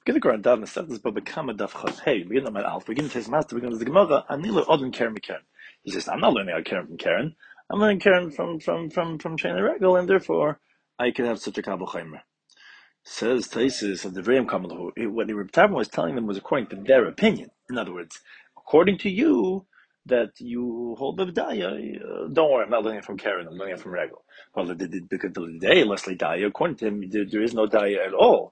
Begin the Quran down the sentence, but become a daf chaf. Hey, begin on my alf. Begin to his master. Begin to the Gemara. Anila odin Karen Karen. He says, I'm not learning how Karen from Karen. I'm learning Karen from Shana Regal, and therefore I can have such a kabel chaimer. Says Taisus of the Vrayim Kamalahu. What the Reb Tarfon was telling them was according to their opinion. In other words, according to you, that you hold the Vidaya, don't worry, I'm not learning it from Karen, I'm learning it from Regal. Well, because the day, Leslie Daya, according to him, there is no Daya at all.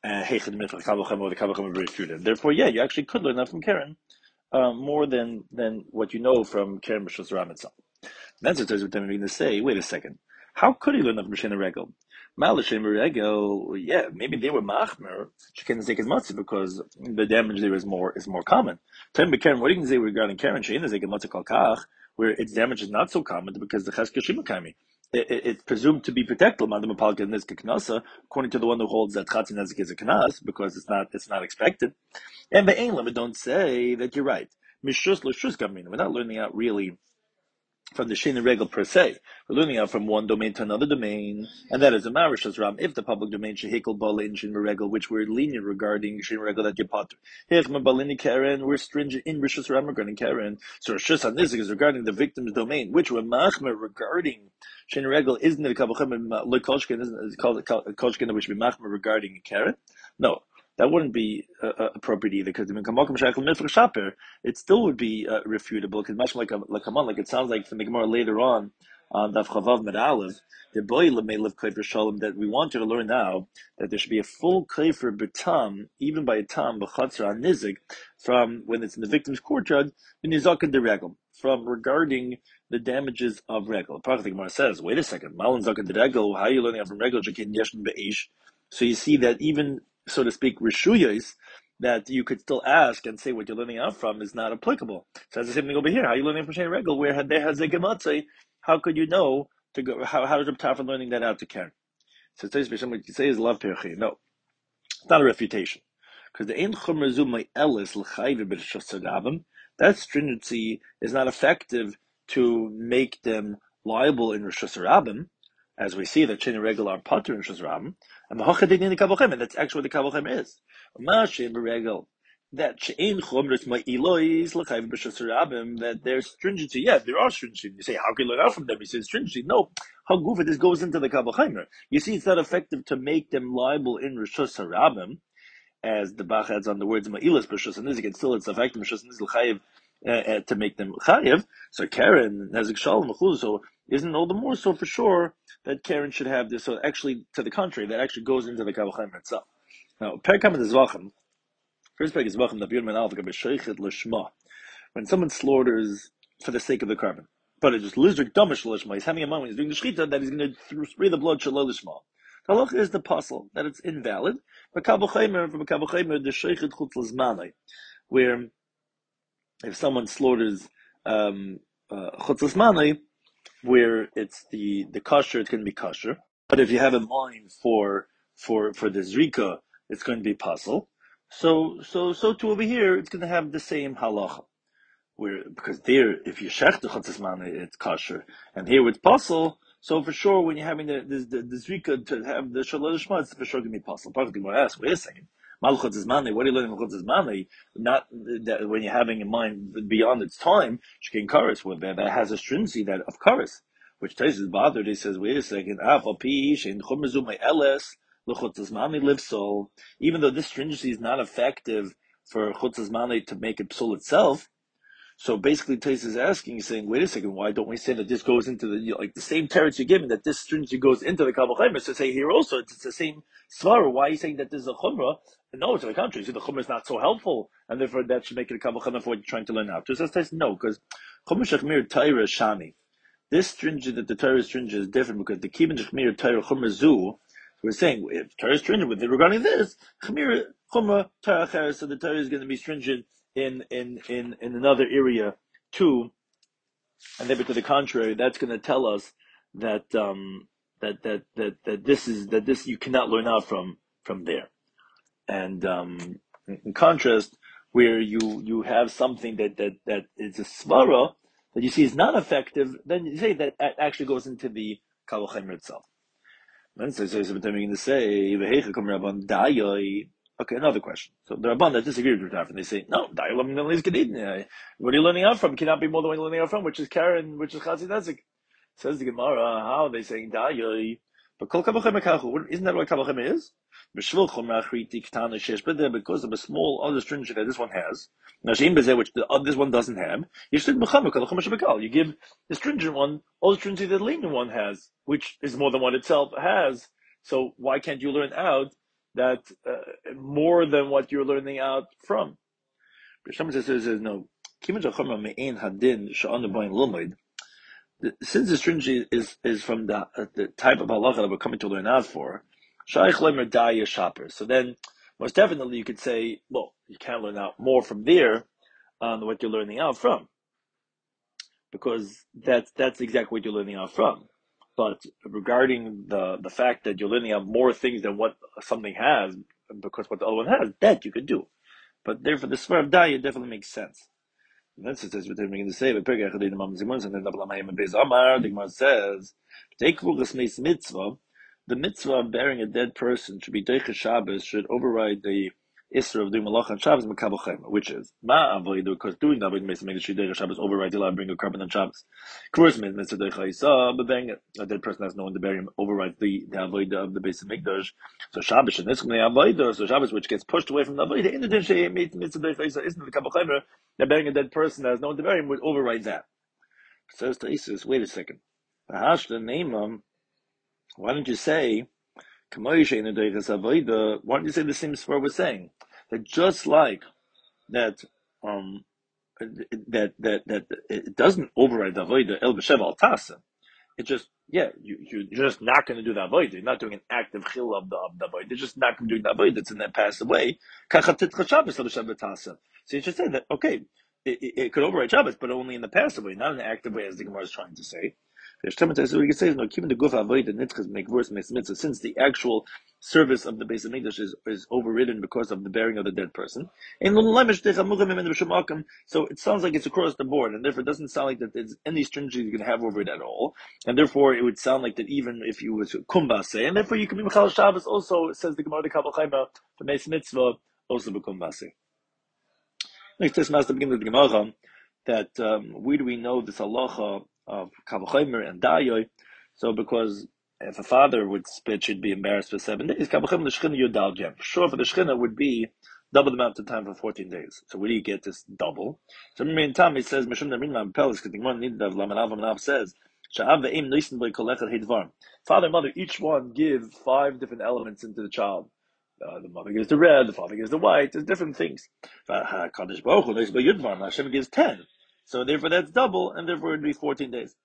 Therefore, yeah, you actually could learn that from Karen more than what you know from Karen B'Shus Ram itself. That's what they're going to say. Wait a second. How could he learn that from Shena Regal? Regel, yeah, maybe they were machmer. She can't take as much because the damage there is more common. Tell me, Karen, what do you say regarding Karen? Shena Zek Matzah Kalkach, where its damage is not so common because the Cheska Shimakami. It's presumed to be protected, according to the one who holds that Chatzin Nezik is a Knas, because it's not expected. And the Ainlam don't say that you're right. Mishus Lashus Gamin. We're not learning out really from the Shena Regal per se. We're learning out from one domain to another domain, and that is a Marishas Ram. If the public domain Shehikal Bala in Shena Regal, which we're lenient regarding Shena Regal that you potter. Hechma Balini Karen, we're stringent in Rishas Ram regarding Karen. So Rishus Hanizik is regarding the victim's domain, which we're machmer regarding Shena Regal isn't the Kabachem Lekolshkin, isn't called Kolshkin, which would be machmer regarding Karen. No. That wouldn't be appropriate either, because it still would be refutable, because much like it sounds like from the Gemara later on Daf Chavav Med Aleph, the boy lemelev kaifer shalom, that we want you to learn now that there should be a full kaifer betam, even by a tam b'chatzra on nizik, from when it's in the victim's courtyard, b'nizaken de regel, from regarding the damages of regel. The Gemara says, wait a second, malan zaken de regel, how are you learning out from regel? So you see that even, so to speak, rishuyos, that you could still ask and say what you're learning out from is not applicable. So that's the same thing over here. How are you learning from Shei Regel, where there has a gematzei? How could you know to go? How is Reb Tarfon learning that out to Karen? So what you say is love perchi. No, it's not a refutation, because the ein chomer zumay elis l'chayve b'shasagavim. That stringency is not effective to make them liable in Rishus Rabim, as we see that Shei Regel are potter in Rishus Rabim. And that's actually what the Kabbalah is. That that there's stringency. Yeah, there are stringency. You say, how can you learn out from them? He says stringency. No, how goofy this goes into the Kabbalah. You see, it's not effective to make them liable in Rishus Harabim, as the Bach adds on the words Ma'ilas B'Rishus and Nizik, and still it's effective Rishus Nizik Chayiv to make them Chayiv. So Karen, Nezik Shalom, so isn't all the more so for sure that Karen should have this. So actually, to the contrary, that actually goes into the Kabbalah itself. Now, Perkam is Zvachim. First peg is Zvachim, the B'Yud Men Alpha, B'Sheichet L'Shma. When someone slaughters for the sake of the carbon, but it's just Lizrik Damish L'Shma, he's having a moment, he's doing the Shechita, that he's going to spray the blood Shalol L'Shma. The halacha is the puzzle, that it's invalid. But Kabbalah, from a Kabbalah, the Sheichet Chutz L'Zmanai, where if someone slaughters Chutz L'Zmanai, where it's the kosher, it's going to be kosher. But if you have in mind for the zrika, it's going to be puzzle. So too over here, it's going to have the same halacha. Where, because there, if you shech the chutzismana, it's kosher. And here it's puzzle, so for sure, when you're having the zrika to have the shalol shma, it's for sure going to be puzzle. Probably going to ask, wait a second. Mal chutzismana, what are you learning from chutzismana? Not that when you're having in mind beyond its time, shekin kares, where that has a stringency that of kares, which Tais is bothered. He says, wait a second, even though this stringency is not effective for chutzismana to make it psul itself. So basically, Tais is asking, he's saying, wait a second, why don't we say that this goes into the same teretz you're giving, that this stringency goes into the Kabbalah? So say here also, it's the same svara. Why are you saying that this is a chumrah? No, to the contrary. So the chumrah is not so helpful, and therefore that should make it a Kabbalah for what you're trying to learn out. So Tais no, because chumrah shachmir Torah shani. This stringent that the Torah is stringent is different, because the kibbutz chumir Torah chumrah zu. We're saying if Torah is stringent with it regarding this, chumrah Torah acheres, so the Torah is going to be stringent in another area too, and then to the contrary, that's going to tell us that this you cannot learn out from there. And in contrast, where you have something that is a svara that you see is not effective, then you say that actually goes into the Kal V'Chomer itself. Then so going to say Okay, another question. So the Rabban that disagree with Rav, and they say, no, what are you learning out from? It cannot be more than what you're learning out from, which is Karen, which is Chatzin Nezik. Says the Gemara, how are they saying Dayoi? But Kol Kabachem Ekachu, isn't that what Kabachem is? Because of a small other stringent that this one has, which this one doesn't have, you give the stringent one all the stringent that the lenient one has, which is more than one itself has. So why can't you learn out that more than what you're learning out from? Someone says no. Since the stringy is from the type of halacha that we're coming to learn out for, shaykh lemer daya shaper. So then, most definitely, you could say, well, you can't learn out more from there on what you're learning out from, because that's exactly what you're learning out from. But regarding the fact that you're learning out more things than what something has, because what the other one has, that you could do. But therefore, the svar of daya definitely makes sense. And that's what it says we're going to say. But and then the Gemara says, the mitzvah of burying a dead person should be Deicha Shabbos, should override the Isra of doing Malach on Shabbos, which is because doing that makes Deicha Shabbos override the law of bringing a carbon on Shabbos. Kruis mitzvah Deicha Isa, but burying a dead person has no one to bury him overrides the avodah of the base of Mikdash. So Shabbos and this avodah, so Shabbos which gets pushed away from the avodah, in addition, mitzvah Deicha Isa isn't the Kabbalah. That burying a dead person that has no one to bury him would override that. Says to Isis, wait a second. Why don't you say, why don't you say the same as we're saying? That just like that, that it doesn't override the avodah el b'shev al tasa. It's just, you're just not going to do the avodah. You're not doing an active chil of the avodah. You're just not going to do the avodah. It's in that pass away. So you should say that, okay, it could override Shabbos, but only in the passive way, not in the active way, as the Gemara is trying to say. So we can say, no, keeping the guf avodah nitzchas make worse mitzvah, since the actual service of the base of Mikdash is overridden because of the burying of the dead person. So it sounds like it's across the board, and therefore it doesn't sound like that there's any stringency you can have over it at all. And therefore it would sound like that even if you was kumbase, and therefore you can be mechal Shabbos also, says the Gemara the Kabbalah Chayma, the base mitzvah also be kumbase. Next test master begins with the Gemara that where do we know this halacha of kavachomer and dayoy? So because if a father would spit, should be embarrassed for 7 days. Kavachomer the shchina yudal gem. Sure, for the shchina would be double the amount of time for 14 days. So where do you get this double? So in the meantime, it says Mishum Namin Lam Pelis because the Gemara needed of Lamanav says Sha'av ve'im noisen by kolechad heidvar. Father and mother each one give 5 different elements into the child. The mother gives the red, the father gives the white. There's different things. Kadosh Baruch Hu by Yudvar. Hashem gives 10. So therefore that's double, and therefore it would be 14 days.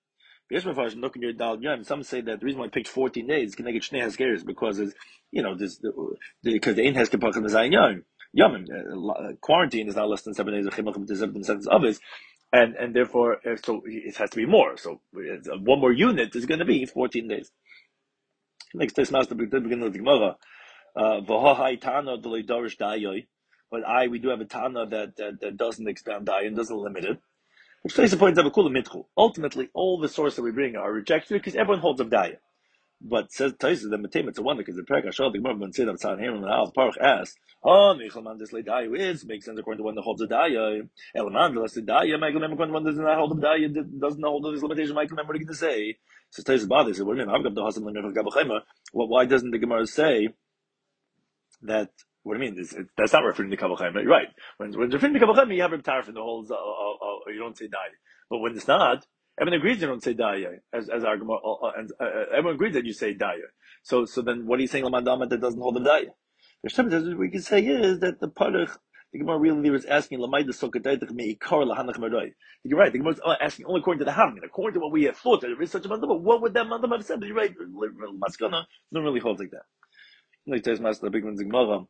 Some say that the reason why I picked 14 days can make it Shnei Haskeres because it's, because the Ein has Kepachim Zayin Yom. Quarantine is now less than 7 days of Chimach to 7 sentence of it. And therefore, so it has to be more. So one more unit is going to be 14 days. Next test master begin with the Gemara. But we do have a Tana that doesn't expand Daya and doesn't limit it. Which places points have a kula mitchu. Ultimately, all the sources that we bring are rejected because everyone holds of Daya. But says Taisa the Matem, it's a wonder because the Perek Hashal the Gemara when said of Sanheirim and Al Parach asks, Meichel this lay Daya is makes sense according to one that holds a Daya. Elaman the less Daya, Michael according to one that does not hold of Daya, doesn't hold of this limitation. Michael, what are you going to say? Says Taisa bothers. What do you mean? I've got the Hasan Lemon Gabachema. Well, why doesn't the Gemara say that? What do you mean? That's not referring to Kabbalah Chayim, right? When you're referring to Kabbalah Chayim, you have Reb Tarfon the whole, you don't say Daya. But when it's not, everyone agrees you don't say Daya, as our and everyone agrees that you say Daya. So then what are you saying, Lamadama, that doesn't hold the Daya? There's something that we can say is that the Parach, the Gemara really was asking, Lamayda Sokataytach Meikar Lahanach Maroy. You're right, the Gemara is asking only according to the Havmin, according to what we have thought, there is such a mandama. What would that mandama have said? But you're right, Maskana don't really hold like that. Like Tes Master the big one's Gemara.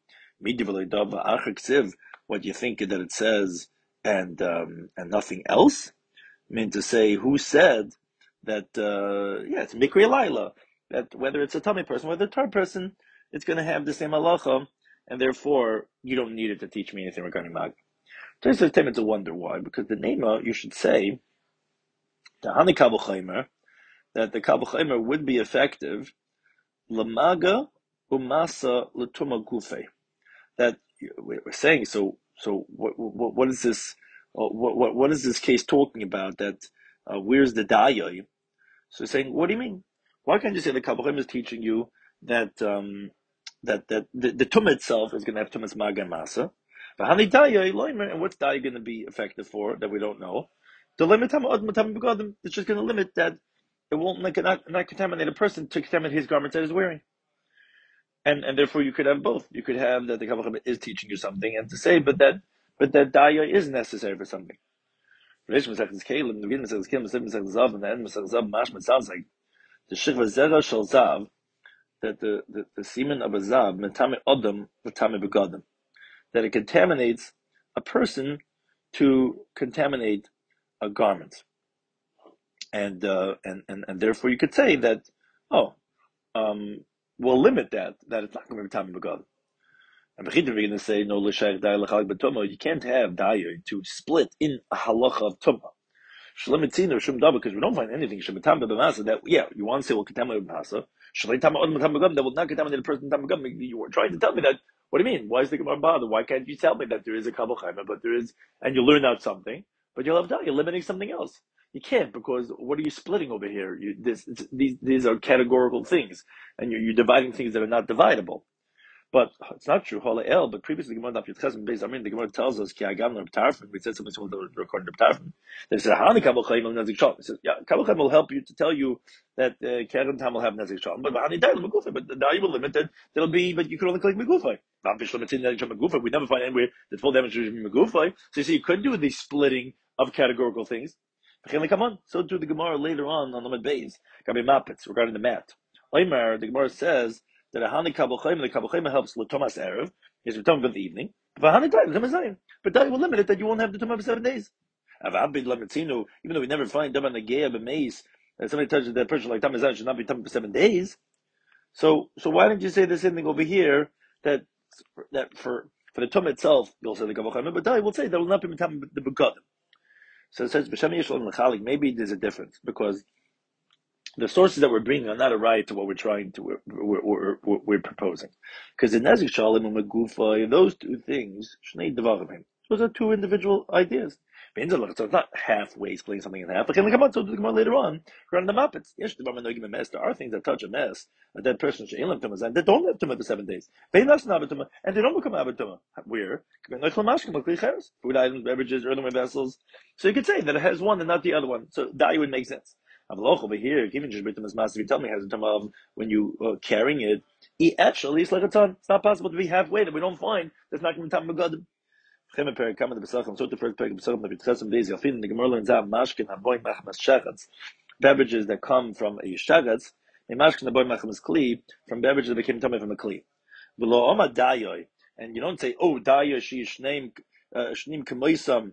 What you think that it says and nothing else? I mean to say who said that it's Mikri Laila, that whether it's a tummy person, whether it's a tar person, it's gonna have the same halacha, and therefore you don't need it to teach me anything regarding Mag. There's a time to wonder why, because the Nema you should say the Hani Kabul Chaimer, that the Kabul Chaimer would be effective Lamaga Umasa Latuma Gufe. that we're saying. So what is this? What is this case talking about? That where's the daya? So saying, what do you mean? Why can't you say the Kabbalah is teaching you that that the tumah itself is going to have tumas maga and masa? But hani daya loimer, and what's daya going to be effective for that we don't know? The limit it's just going to limit that it won't not contaminate a person to contaminate his garments that he's wearing. And therefore you could have both. You could have that the Kabbalah is teaching you something, and to say, but that daya is necessary for something. Reish Masechtas Kelim, the beginning Masechtas Kelim, the Masechtas Zav, and the end Masechtas Zav, Mashma sounds like the Shikva Zera Shal Zav, that the semen of a Zav, Metame Odom, Metame Begodim, that it contaminates a person to contaminate a garment. And therefore you could say that, we'll limit that it's not going to be Metame Begodim. And we're going to say, no, you can't have daya to split in a halacha of tumah. Because we don't find anything that you want to say will contaminate masa. That will not contaminate the person. You were trying to tell me that. What do you mean? Why is the Gemara bothered? Why can't you tell me that there is a kabel chayma, but there is, and you learn out something, but you'll have you're limiting something else. You can't, because what are you splitting over here? These are categorical things, and you're dividing things that are not dividable. But it's not true. But previously, the Gemara tells us, we said something similar to recording the Tarfim. They said, Kabel says, yeah, Kabel Chaim will help you to tell you that Keren Tam will have Nezik Shalom. But the Dai will limit that there'll be, but you could only collect Megufay. We never find anywhere that full damage is Megufay. So you see, you could do the splitting of categorical things. Come on. So do the Gemara later on Lamed Beis, Gabi Mapitz, regarding the mat. The Gemara says, that a hani kabel chayim, the kabel chayim helps l'tomas erev, is the tumah of the evening. But hani day, l'tomas zayin. But that will limit it that you won't have the tumah for 7 days. Even though we never find dama negeya b'meis, that somebody touches that person like tamaz zayin should not be tumah for 7 days. So why didn't you say the same thing over here that for the tumah itself you'll say the kabel chayim, but day will say that will not be tumah the begadim. So it says b'shem yishol l'chalik. Maybe there's a difference because the sources that we're bringing are not a right to what we're trying to we're proposing, because the Nezik Shalom and Megufa, those two things, Shnei Devarim, those are two individual ideas. So it's not halfway splitting something in half. But can we come on to the Gemara later on? Around the Muppets, yes, there are things that touch a mess. A dead person that don't have tumah for 7 days. And they don't become abatuma. Where? Food items, beverages, earthenware vessels. So you could say that it has one and not the other one. So that would make sense. Over here, even just if you tell me has a time of when you carrying it, actually it's like a ton. It's not possible to be halfway that we don't find. That's not going to be time of so the first parak Pesachim that B'Tchesem days Yafin the Gemara learns out mashkin haboy machmas shachatz, beverages that come from a shachatz, a mashkin haboy machmas kli, from beverages that became tummy from a kli. V'lo oma dayoy, and you don't say dayoy she shneim kemoisam.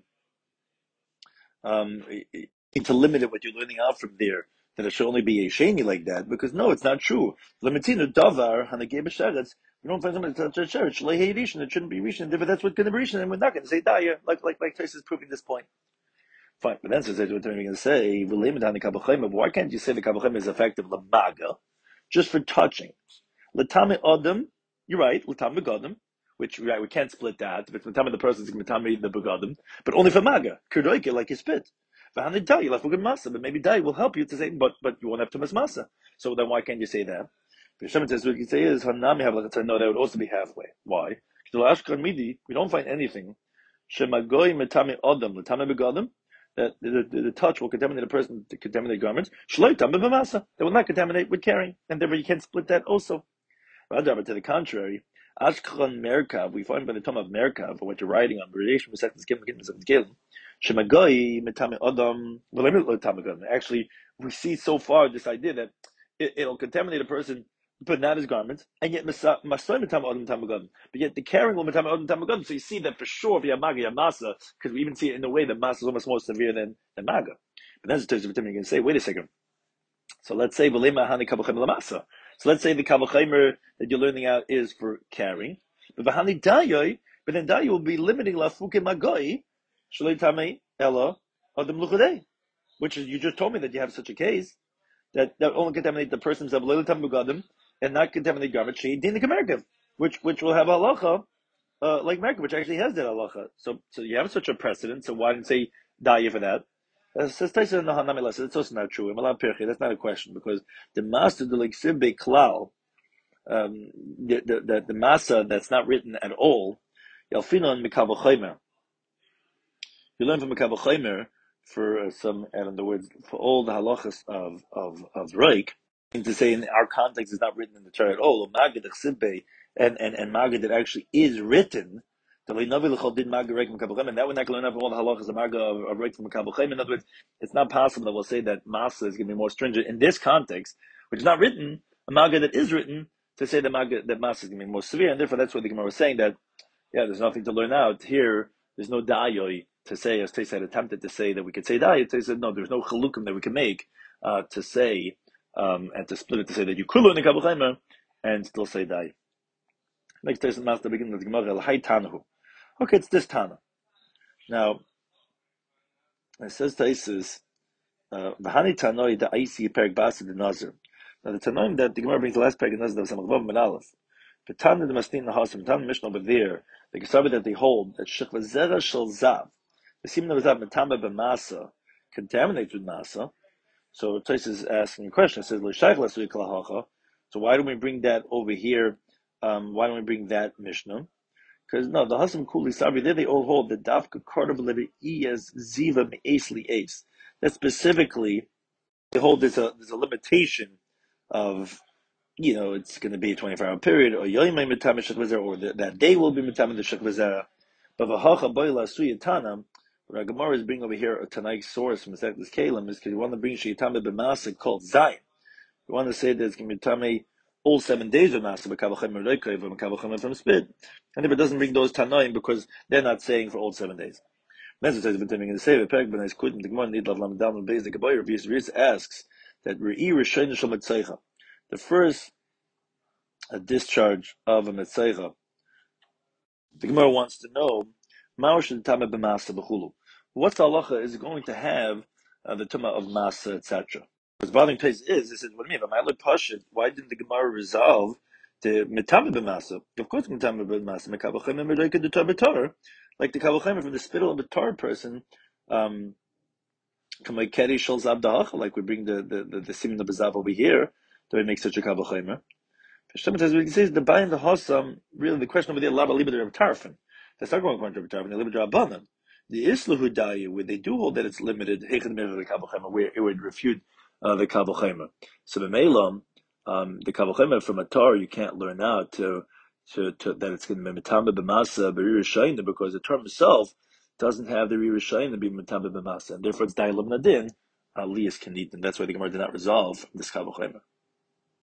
To limit it what you're learning out from there, that it should only be a sheni like that, because no, it's not true. Limitinu davar hanagei b'sheretz. We don't find somebody to touch a church. Lehei rishon, it shouldn't be rishon, but that's what's going to be rishon, and we're not going to say daya, like Tais is proving this point. Fine, but then says what they're going to say. Why can't you say the kabel is effective lamaga, just for touching? L'tame adam, you're right. L'tame begadim, which right, we can't split that. If it's l'tame the person, it's l'tame the begadim, but only for maga, kurdoike, like you spit. But maybe dai will help you to say, but you won't have tumas masa. So then why can't you say that? Hashem says what you can say is hanami have like no, that would also be halfway. Why? We don't find anything. Shemagoy metame adam l'tame begadim, that the touch will contaminate a person to contaminate garments. Shloi tame b'masa, they will not contaminate with carrying, and therefore you can't split that also. Rather, but to the contrary, Ashkron Merkav, we find by the time of Merkav, what you're writing on relation with second skin, Shemagoy metame adam. Actually, we see so far this idea that it'll contaminate a person, but not his garments, and yet Masay metame adam tamagadam. But yet the carrying will metame adam tamagadam. So you see that for sure, if you have maga, you have masa, because we even see it in a way that masa is almost more severe than maga. But then the Torah can say, wait a second. So let's say v'lema hani kabel chaymer lamasa. So let's say the kabel chaymer that you're learning out is for carrying, but v'hani dayoy, but then dayoy will be limiting lafuke magoi shalei tamei ella adam luchadei, which is you just told me that you have such a case that only contaminate the person's of leilatam begadim and not contaminate garments she'edin the kamerkav, which will have halacha like Merkovich actually has that halacha. So you have such a precedent. So why didn't say daya for that? It's also not true. That's not a question because the master the like sibbe klal, the masa that's not written at all. Yalfinon mikabel chaymer. You learn from mikabel chaymer for some, and in the words for all the halachas of Reik. To say in our context is not written in the Torah at all. Magid and Magid that actually is written. And that we're not going to learn up all the halachas of Magid of Reik from Makabel. In other words, it's not possible that we'll say that Masa is going to be more stringent in this context, which is not written. A Magid that is written to say that Masa is going to be more severe, and therefore that's what the Gemara was saying that there's nothing to learn out here. There's no da'ayoi to say, as Tais had attempted to say that we could say da'ayoi. Tais said no, there's no chalukim that we can make to say and to split it to say that you could learn the Kabul Chaimer and still say da'ayoi. Next Tais Mas the beginning of the Gemara el hay tanahu. Okay, it's this tana. Now it says Tais v'hani tanoi da aisi perek basa de nazir. Now the tanoim that the Gemara brings the last perek in nazir of Samachvav Ben Aleph. The Tana the Mastin the Hasim, Tana Mishnah over there, the Gesabit that they hold that Shechva Zera Shel Zav, the Siman of Zav Metama B'Masa, contaminates with Masa. So Tais is asking a question. It says L'Shaych L'Asui Kalahacha. So why don't we bring that over here? Why don't we bring that Mishnah? Because no, the Hasim Kuli Sabri there they all hold that Dafka Kardav Le'Iyaz Ziva Me'Ace Li'Ace. That specifically they hold there's a limitation of it's going to be a 24-hour period, or Yoimei Mitam Shechvazera, or that day will be Mitam the Shechvazera. But Vahacha Boila Suyatana, what our Gemara is bringing over here, a Tanaic source from Masechtas Kalim, is because you want to bring Shayitame B'Masa called Zayin. You want to say that it's going to be Tame all 7 days of Masa, B'Kavachem Rekoiv, or B'Kavachem from Spid. And if it doesn't bring those Tanaim, because they're not saying for all 7 days. Message says, in the Save, Peg Ben Eskudim, the Gemara Nidlav Lam Dam, and Beis, the Gaboyer, Reis asks that Re'i Rishayin Shal Metzeicha. The first a discharge of a Metzeicha. The Gemara wants to know, what's the halacha is going to have the tumah of Masa, etc. What's bothering Tais is, this is what I mean, why didn't the Gemara resolve the Metame B'Masa? Of course, Metame B'Masa, Mekabachem and Medoika the Torah, like the Kabachem from the spittle of a Torah person, like we bring the Siman of Bezav over here, do we make such a Kabachem? Hashem says, we can say is the buy and the Hossam, really the question over there, Laba Libra of Tarfin. That's not going to Tarfin, the Libra Abanam. The Islahu Dayu, where they do hold that it's limited, where it would refute the Kabul Chema. So the Melam, the Kabul Chema from a Tar, you can't learn out to that it's going to be Metamba B'Masa, B'Rir Shayna, because the term itself doesn't have the Rir Shayna to be Metamba B'Masa, and therefore it's Da'ilam Nadin, Liyas Kanit, and that's why the Gemara did not resolve this Kabul Chema.